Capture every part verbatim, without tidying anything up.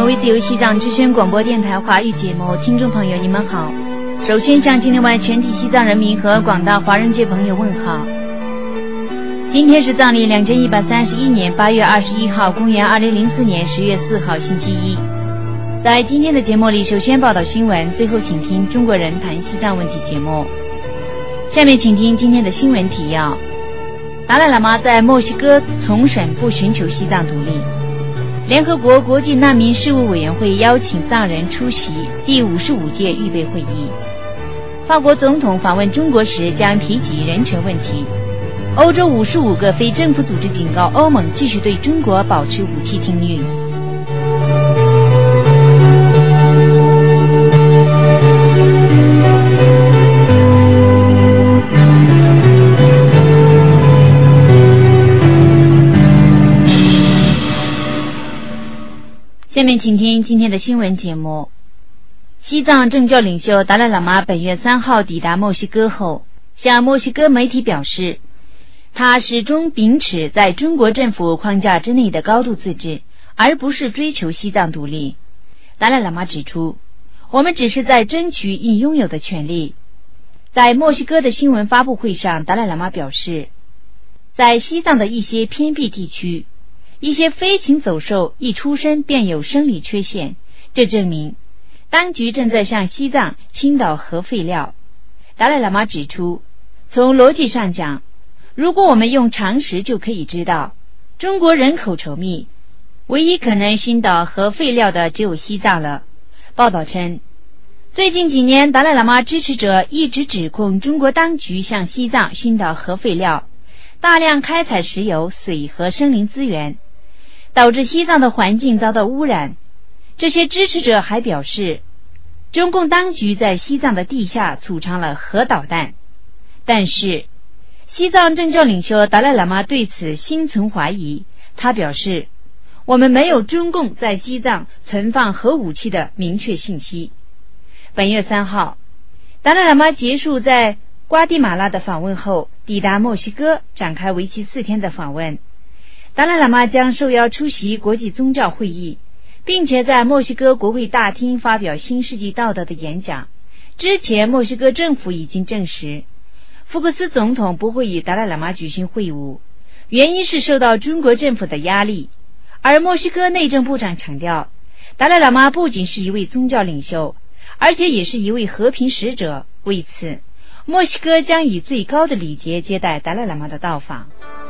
威自由西藏之声广播电台华语节目，听众朋友你们好。首先向境内外全体西藏人民和广大华人界朋友问好。今天是藏历两千一百三十一年八月二十一号，公元二零零四年十月四号星期一。在今天的节目里，首先报道新闻，最后请听中国人谈西藏问题节目。下面请听今天的新闻提要。达赖喇嘛在墨西哥重审不寻求西藏独立。联合国国际难民事务委员会邀请藏人出席第五十五届预备会议。法国总统访问中国时将提及人权问题。欧洲五十五个非政府组织警告欧盟继续对中国保持武器禁运。下面请听今天的新闻节目。西藏政教领袖达赖喇嘛本月三号抵达墨西哥后，向墨西哥媒体表示，他始终秉持在中国政府框架之内的高度自治，而不是追求西藏独立。达赖喇嘛指出，我们只是在争取已拥有的权利。在墨西哥的新闻发布会上，达赖喇嘛表示，在西藏的一些偏僻地区，一些飞禽走兽一出生便有生理缺陷，这证明当局正在向西藏倾倒核废料。达赖喇嘛指出，从逻辑上讲，如果我们用常识就可以知道，中国人口稠密，唯一可能倾倒核废料的只有西藏了。报道称，最近几年达赖喇嘛支持者一直指控中国当局向西藏倾倒核废料，大量开采石油、水和森林资源，导致西藏的环境遭到污染。这些支持者还表示，中共当局在西藏的地下储藏了核导弹。但是西藏政教领袖达赖喇嘛对此心存怀疑，他表示，我们没有中共在西藏存放核武器的明确信息。本月三号，达赖喇嘛结束在瓜地马拉的访问后，抵达墨西哥，展开为期四天的访问。达赖喇嘛将受邀出席国际宗教会议，并且在墨西哥国会大厅发表新世纪道德的演讲。之前墨西哥政府已经证实，福克斯总统不会与达赖喇嘛举行会晤，原因是受到中国政府的压力。而墨西哥内政部长强调，达赖喇嘛不仅是一位宗教领袖，而且也是一位和平使者。为此，墨西哥将以最高的礼节接待达赖喇嘛的到访。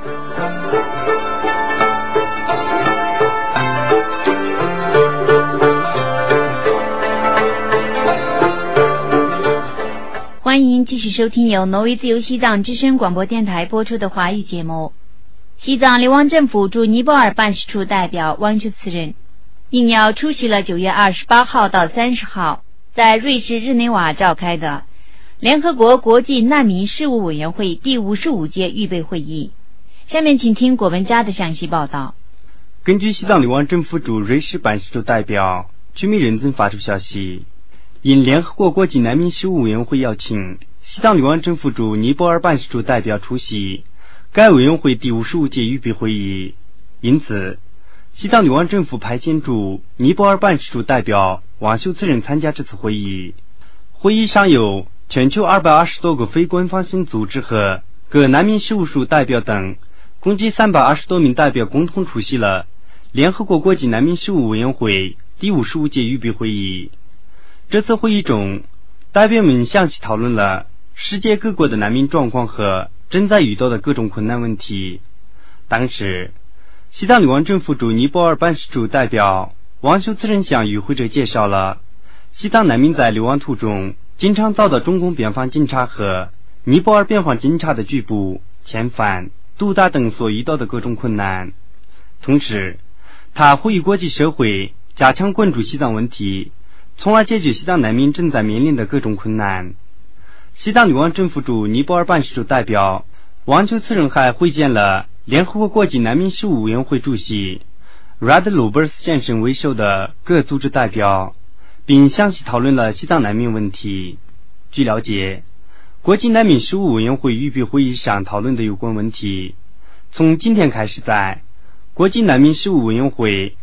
欢迎继续收听由挪威自由西藏之声广播电台播出的华语节目。西藏流亡政府驻尼泊尔办事处代表汪秋次仁应邀出席了九月二十八号到三十号在瑞士日内瓦召开的联合国国际难民事务委员会第五十五届预备会议。下面请听果文佳的详细报道。 根据西藏流亡政府驻瑞士办事处代表居民认真发出消息，因联合国国际难民事务委员会邀请，西藏流亡政府驻尼泊尔办事处代表出席该委员会第五十五届预备会议，因此西藏流亡政府派遣驻尼泊尔办事处代表汪秀次仁参加这次会议。会议上有全球二百二十多个非官方性组织和各难民事务署代表等，共计三百二十多名代表共同出席了联合国国际难民事务委员会第五十五届预备会议。这次会议中，代表们详细讨论了世界各国的难民状况和正在遇到的各种困难问题。当时，西藏流亡政府驻尼泊尔办事处代表汪秀次仁向与会者介绍了西藏难民在流亡途中经常遭到中共边防警察和尼泊尔边防警察的拘捕、遣返、毒打等所遇到的各种困难。同时，他呼吁国际社会加强关注西藏问题，从而解决西藏难民正在面临的各种困难。西藏流亡政府驻尼泊尔办事处代表汪秋次仁还会见了联合国国际难民事务委员会主席 Rad Lubers 先生为首的各组织代表，并详细讨论了西藏难民问题。据了解，国际难民事务委员会预备会议上讨论的有关问题，从今天开始在国际难民事务委员会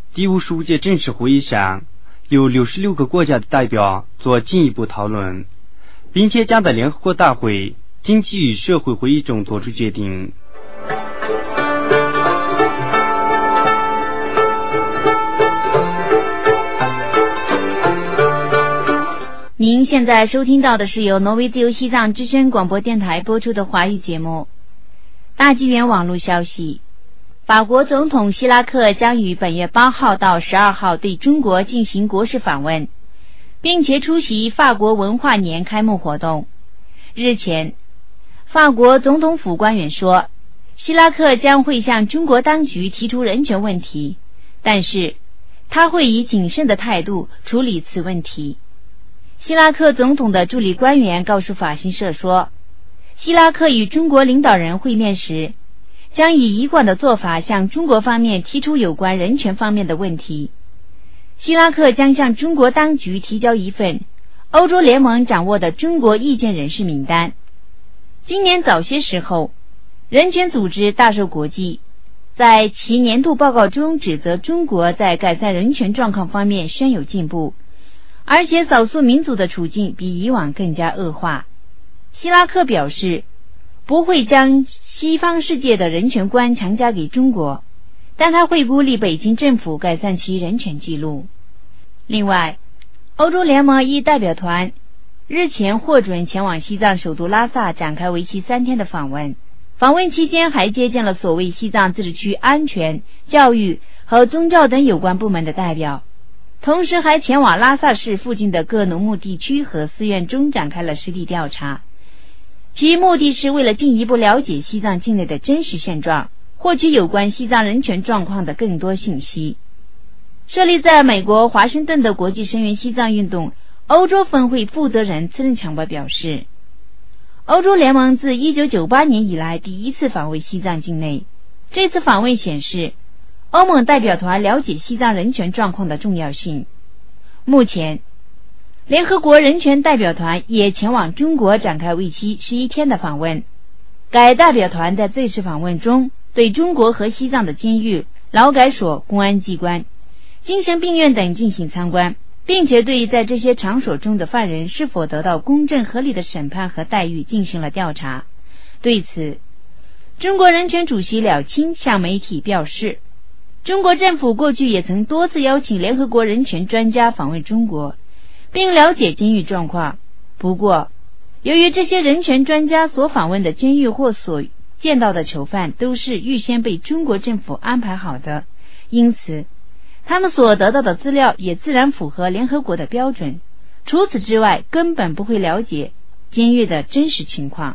第五十五届正式会议上，有六十六个国家的代表做进一步讨论，并且将在联合国大会经济与社会会议中作出决定。 您现在收听到的是由挪威自由西藏之声广播电台播出的华语节目。大纪元网络消息，法国总统希拉克将于本月八号到十二号对中国进行国事访问，并且出席法国文化年开幕活动。日前，法国总统府官员说，希拉克将会向中国当局提出人权问题，但是他会以谨慎的态度处理此问题。希拉克总统的助理官员告诉法新社说，希拉克与中国领导人会面时，将以一贯的做法向中国方面提出有关人权方面的问题。希拉克将向中国当局提交一份欧洲联盟掌握的中国意见人士名单。今年早些时候，人权组织大受国际在其年度报告中指责中国在改善人权状况方面宣有进步，而且少数民族的处境比以往更加恶化。希拉克表示，不会将西方世界的人权观强加给中国，但他会鼓励北京政府改善其人权记录。另外，欧洲联盟一代表团日前获准前往西藏首都拉萨展开为期三天的访问，访问期间还接见了所谓西藏自治区安全、教育和宗教等有关部门的代表，同时还前往拉萨市附近的各农牧地区和寺院中展开了实地调查，其目的是为了进一步了解西藏境内的真实现状，获取有关西藏人权状况的更多信息。设立在美国华盛顿的国际声援西藏运动欧洲分会负责人次任强博表示，欧洲联盟自一九九八年以来第一次访问西藏境内，这次访问显示欧盟代表团了解西藏人权状况的重要性。目前联合国人权代表团也前往中国展开为期十一天的访问。该代表团在这次访问中对中国和西藏的监狱、劳改所、公安机关、精神病院等进行参观，并且对在这些场所中的犯人是否得到公正合理的审判和待遇进行了调查。对此，中国人权主席廖清向媒体表示，中国政府过去也曾多次邀请联合国人权专家访问中国，并了解监狱状况。不过，由于这些人权专家所访问的监狱或所见到的囚犯都是预先被中国政府安排好的，因此他们所得到的资料也自然符合联合国的标准。除此之外，根本不会了解监狱的真实情况。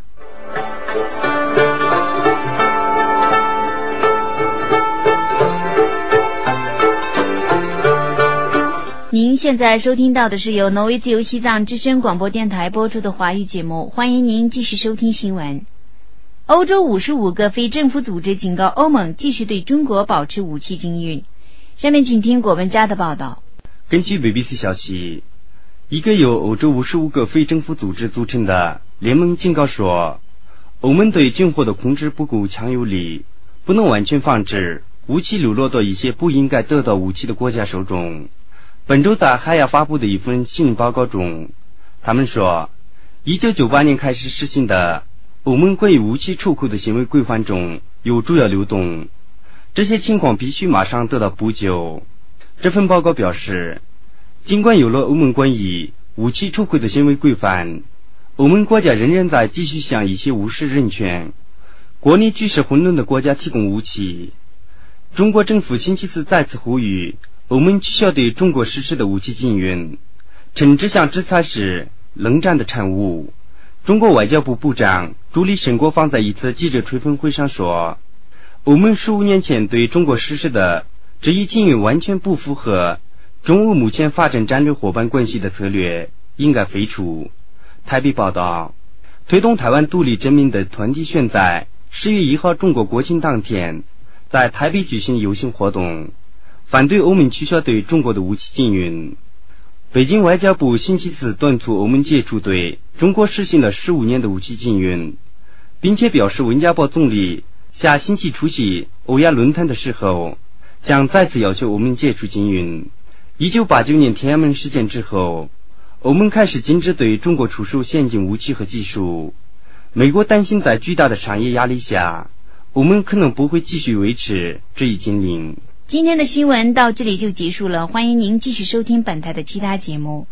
您现在收听到的是由挪威自由西藏之声广播电台播出的华语节目，欢迎您继续收听新闻。欧洲五十五个非政府组织警告欧盟继续对中国保持武器禁运。下面请听果文佳的报道。 根据 B B C 消息，一个由欧洲五十五个非政府组织组成的联盟警告说，欧盟对军火的控制不够强有力，不能完全防止武器流落到一些不应该得到武器的国家手中。本周在海牙发布的一份新闻报告中，他们说，一九九八年开始实行的欧盟关于武器出口的行为规范中有主要漏洞，这些情况必须马上得到补救。这份报告表示，尽管有了欧盟关于武器出口的行为规范，欧盟国家仍然在继续向一些无视人权、国内局势混乱的国家提供武器。中国政府星期四再次呼吁欧盟取消对中国实施的武器禁运，称这项制裁是冷战的产物。中国外交部部长助理沈国芳在一次记者吹风会上说，欧盟十五年前对中国实施的这一禁运完全不符合中欧目前发展战略伙伴关系的策略，应该废除。台北报道，推动台湾独立真名的团体选在十月一号中国国庆当天在台北举行游行活动，反对欧盟取消对中国的武器禁运。北京外交部星期四敦促欧盟解除对中国实行了十五年的武器禁运，并且表示温家宝总理下星期出席欧亚论坛的时候， 将再次要求我们解除禁运。一九八九年天安门事件之后，欧盟开始禁止对中国出售先进武器和技术。美国担心在巨大的商业压力下，欧盟可能不会继续维持这一禁令。 今天的新闻到这里就结束了，欢迎您继续收听本台的其他节目。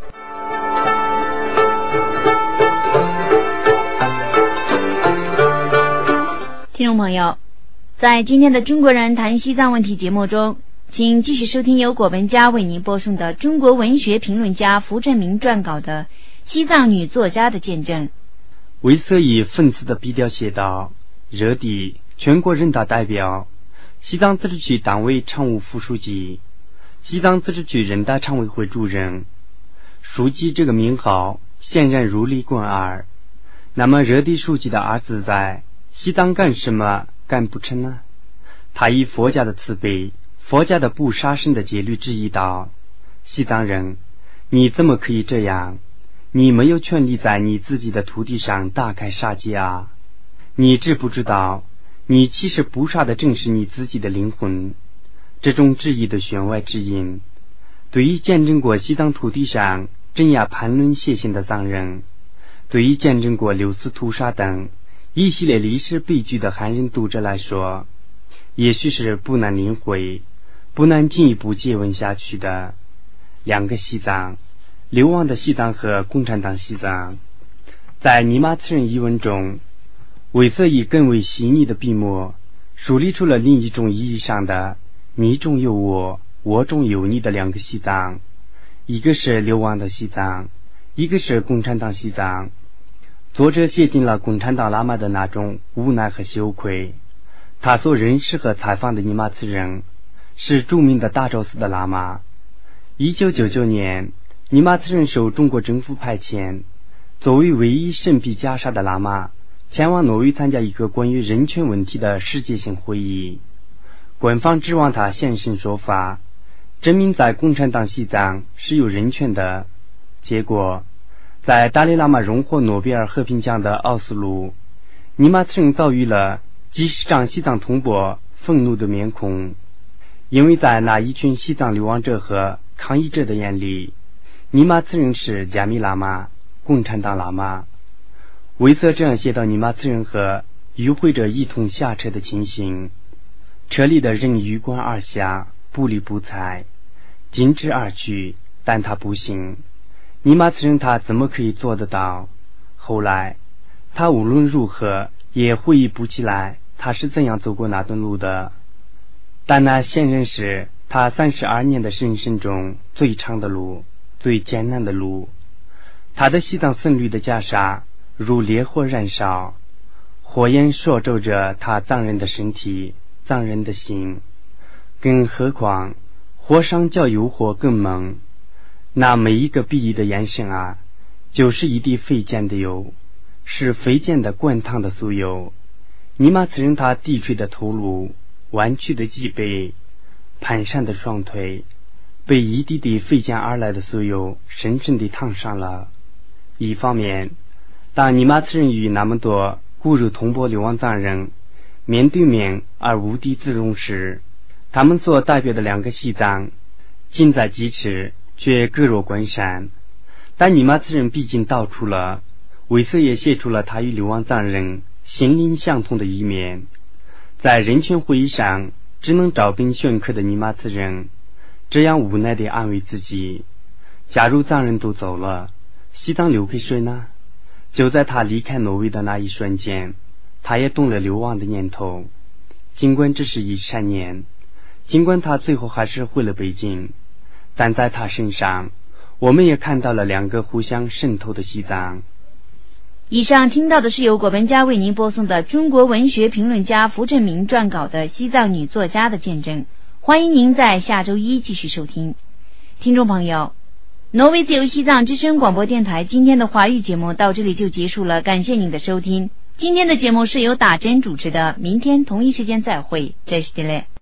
听众朋友，在今天的中国人谈西藏问题节目中，请继续收听由果文家为您播送的中国文学评论家符振明撰稿的西藏女作家的见证。 为色以愤刺的笔调写道：热地全国人大代表，西藏自治区党委常务副书记，西藏自治区人大常委会主任。书记这个名号显然如雷贯耳。那么热地书记的儿子在西藏干什么干不成呢？他以佛家的慈悲、佛家的不杀生的戒律质疑道：西藏人，你怎么可以这样？你没有权利在你自己的土地上大开杀戒啊！你知不知道，你其实捕杀的正是你自己的灵魂？这种质疑的弦外之音，对于见证过西藏土地上镇压盘轮血腥的藏人，对于见证过六四屠杀等一系列历史悲剧的汉人读者来说，也许是不难领会、不难进一步诘问下去的。两个西藏，流亡的西藏和共产党西藏，在尼玛次人一文中，为色以更为细腻的笔墨树立出了另一种意义上的你中有我，我中有你的两个西藏，一个是流亡的西藏，一个是共产党西藏。作者写尽了共产党喇嘛的那种无奈和羞愧。他所认识和采访的尼玛次人是著名的大昭寺的喇嘛。一九九九年，尼玛次人受中国政府派遣，作为唯一身披袈裟的喇嘛，前往挪威参加一个关于人权问题的世界性会议。官方指望他现身说法，证明在共产党西藏是有人权的。结果在达赖喇嘛荣获诺贝尔和平奖的奥斯陆，尼玛次人遭遇了几十张西藏同胞愤怒的面孔，因为在那一群西藏流亡者和抗议者的眼里，尼玛次人是加密喇嘛、共产党喇嘛。为色这样写到尼玛次人和与会者一同下车的情形：车里的人鱼贯而下，不理不睬，径直而去，但他不行。尼玛次人他怎么可以做得到？后来他无论如何也回忆不起来他是怎样走过那段路的，但那显然是他三十二年的人生中最长的路，最艰难的路。他的西藏僧侣的袈裟如烈火燃烧，火焰灼灼着他藏人的身体、藏人的心，更何况火上较油火更猛。那每一个鄙夷的眼神啊，就是一滴飞溅的油，是飞溅的滚烫的酥油。尼玛次人他低垂的头颅、弯曲的脊背、蹒跚的双腿，被一滴滴飞溅而来的酥油深深地烫伤了。一方面，当尼玛次人与那么多骨肉同胞流亡藏人面对面而无地自容时，他们所代表的两个西藏近在咫尺，却各若关山。但尼玛次人毕竟道出了，为色也写出了他与流亡藏人心灵相通的一面。在人权会议上只能照本宣科的尼玛次人这样无奈地安慰自己：假如藏人都走了，西藏留给谁呢？就在他离开挪威的那一瞬间，他也动了流亡的念头。尽管只是一闪念，尽管他最后还是回了北京，但在他身上我们也看到了两个互相渗透的西藏。 以上听到的是由果文家为您播送的中国文学评论家符振明撰稿的西藏女作家的见证。欢迎您在下周一继续收听。听众朋友，挪威自由西藏之声广播电台今天的华语节目到这里就结束了，感谢您的收听。今天的节目是由打针主持的，明天同一时间再会，这是迪雷。